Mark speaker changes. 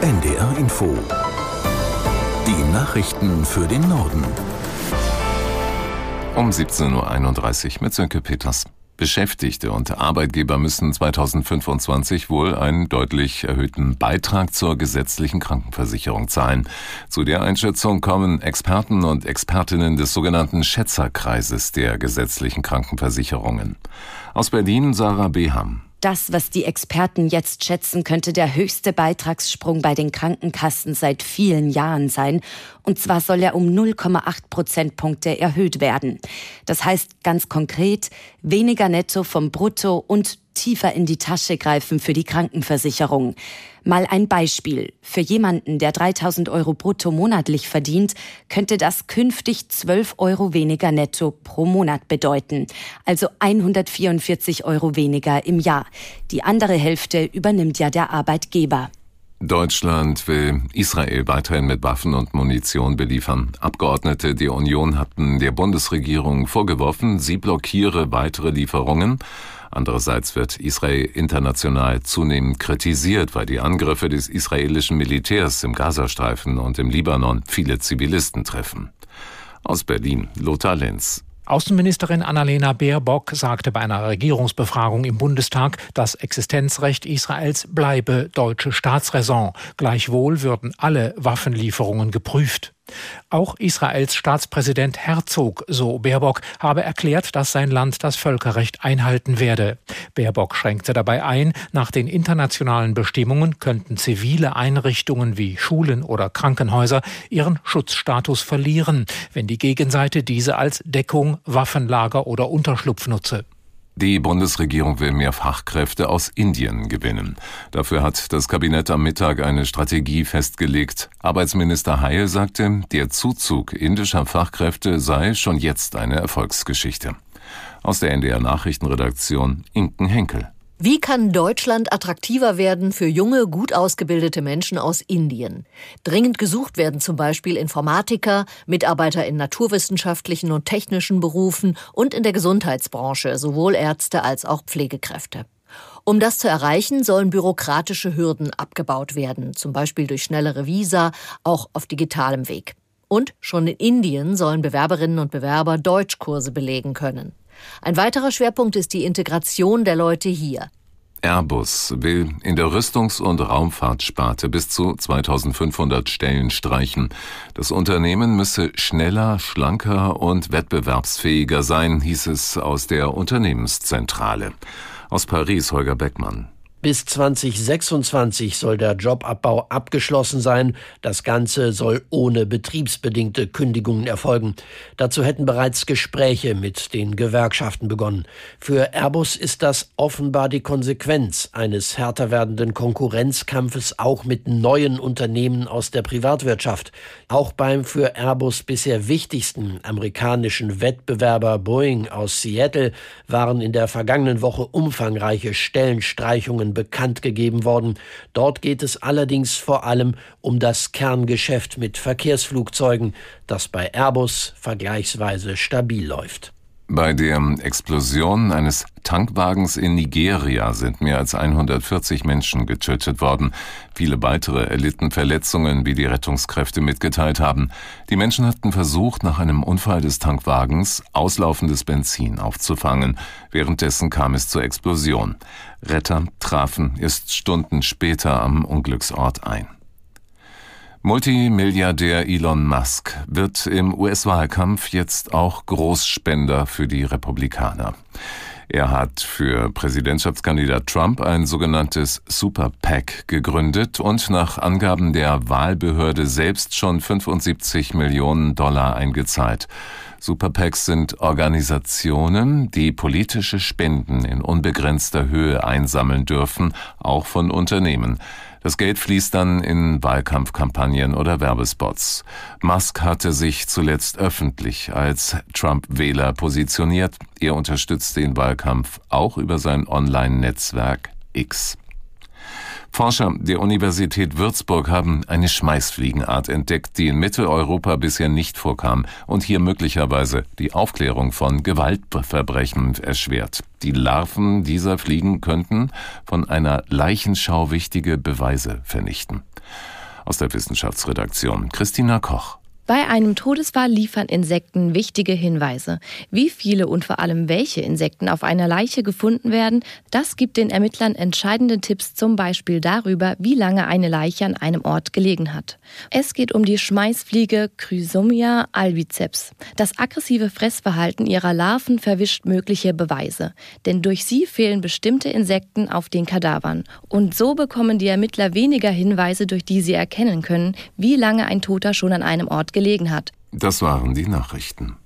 Speaker 1: NDR Info. Die Nachrichten für den Norden.
Speaker 2: Um 17.31 Uhr mit Sönke Peters. Beschäftigte und Arbeitgeber müssen 2025 wohl einen deutlich erhöhten Beitrag zur gesetzlichen Krankenversicherung zahlen. Zu der Einschätzung kommen Experten und Expertinnen des sogenannten Schätzerkreises der gesetzlichen Krankenversicherungen. Aus Berlin Sarah Beham.
Speaker 3: Das, was die Experten jetzt schätzen, könnte der höchste Beitragssprung bei den Krankenkassen seit vielen Jahren sein. Und zwar soll er um 0,8 Prozentpunkte erhöht werden. Das heißt ganz konkret, weniger netto vom Brutto und tiefer in die Tasche greifen für die Krankenversicherung. Mal ein Beispiel. Für jemanden, der 3.000 Euro brutto monatlich verdient, könnte das künftig 12 Euro weniger netto pro Monat bedeuten. Also 144 Euro weniger im Jahr. Die andere Hälfte übernimmt ja der Arbeitgeber.
Speaker 2: Deutschland will Israel weiterhin mit Waffen und Munition beliefern. Abgeordnete der Union hatten der Bundesregierung vorgeworfen, sie blockiere weitere Lieferungen. Andererseits wird Israel international zunehmend kritisiert, weil die Angriffe des israelischen Militärs im Gazastreifen und im Libanon viele Zivilisten treffen. Aus Berlin, Lothar Lenz.
Speaker 4: Außenministerin Annalena Baerbock sagte bei einer Regierungsbefragung im Bundestag, das Existenzrecht Israels bleibe deutsche Staatsräson. Gleichwohl würden alle Waffenlieferungen geprüft. Auch Israels Staatspräsident Herzog, so Baerbock, habe erklärt, dass sein Land das Völkerrecht einhalten werde. Baerbock schränkte dabei ein, nach den internationalen Bestimmungen könnten zivile Einrichtungen wie Schulen oder Krankenhäuser ihren Schutzstatus verlieren, wenn die Gegenseite diese als Deckung, Waffenlager oder Unterschlupf nutze.
Speaker 2: Die Bundesregierung will mehr Fachkräfte aus Indien gewinnen. Dafür hat das Kabinett am Mittag eine Strategie festgelegt. Arbeitsminister Heil sagte, der Zuzug indischer Fachkräfte sei schon jetzt eine Erfolgsgeschichte. Aus der NDR Nachrichtenredaktion Inken Henkel.
Speaker 5: Wie kann Deutschland attraktiver werden für junge, gut ausgebildete Menschen aus Indien? Dringend gesucht werden zum Beispiel Informatiker, Mitarbeiter in naturwissenschaftlichen und technischen Berufen und in der Gesundheitsbranche, sowohl Ärzte als auch Pflegekräfte. Um das zu erreichen, sollen bürokratische Hürden abgebaut werden, zum Beispiel durch schnellere Visa, auch auf digitalem Weg. Und schon in Indien sollen Bewerberinnen und Bewerber Deutschkurse belegen können. Ein weiterer Schwerpunkt ist die Integration der Leute hier.
Speaker 2: Airbus will in der Rüstungs- und Raumfahrtsparte bis zu 2500 Stellen streichen. Das Unternehmen müsse schneller, schlanker und wettbewerbsfähiger sein, hieß es aus der Unternehmenszentrale. Aus Paris Holger Beckmann.
Speaker 6: Bis 2026 soll der Jobabbau abgeschlossen sein. Das Ganze soll ohne betriebsbedingte Kündigungen erfolgen. Dazu hätten bereits Gespräche mit den Gewerkschaften begonnen. Für Airbus ist das offenbar die Konsequenz eines härter werdenden Konkurrenzkampfes auch mit neuen Unternehmen aus der Privatwirtschaft. Auch beim für Airbus bisher wichtigsten amerikanischen Wettbewerber Boeing aus Seattle waren in der vergangenen Woche umfangreiche Stellenstreichungen bekannt gegeben worden. Dort geht es allerdings vor allem um das Kerngeschäft mit Verkehrsflugzeugen, das bei Airbus vergleichsweise stabil läuft.
Speaker 2: Bei der Explosion eines Tankwagens in Nigeria sind mehr als 140 Menschen getötet worden. Viele weitere erlitten Verletzungen, wie die Rettungskräfte mitgeteilt haben. Die Menschen hatten versucht, nach einem Unfall des Tankwagens auslaufendes Benzin aufzufangen. Währenddessen kam es zur Explosion. Retter trafen erst Stunden später am Unglücksort ein. Multimilliardär Elon Musk wird im US-Wahlkampf jetzt auch Großspender für die Republikaner. Er hat für Präsidentschaftskandidat Trump ein sogenanntes Super PAC gegründet und nach Angaben der Wahlbehörde selbst schon $75 Millionen eingezahlt. Super PACs sind Organisationen, die politische Spenden in unbegrenzter Höhe einsammeln dürfen, auch von Unternehmen. Das Geld fließt dann in Wahlkampfkampagnen oder Werbespots. Musk hatte sich zuletzt öffentlich als Trump-Wähler positioniert. Er unterstützt den Wahlkampf auch über sein Online-Netzwerk X. Forscher der Universität Würzburg haben eine Schmeißfliegenart entdeckt, die in Mitteleuropa bisher nicht vorkam und hier möglicherweise die Aufklärung von Gewaltverbrechen erschwert. Die Larven dieser Fliegen könnten von einer Leichenschau wichtige Beweise vernichten. Aus der Wissenschaftsredaktion Christina Koch.
Speaker 7: Bei einem Todesfall liefern Insekten wichtige Hinweise. Wie viele und vor allem welche Insekten auf einer Leiche gefunden werden, das gibt den Ermittlern entscheidende Tipps, zum Beispiel darüber, wie lange eine Leiche an einem Ort gelegen hat. Es geht um die Schmeißfliege Chrysomia albiceps. Das aggressive Fressverhalten ihrer Larven verwischt mögliche Beweise, denn durch sie fehlen bestimmte Insekten auf den Kadavern. Und so bekommen die Ermittler weniger Hinweise, durch die sie erkennen können, wie lange ein Toter schon an einem Ort gelegen hat.
Speaker 2: Das waren die Nachrichten.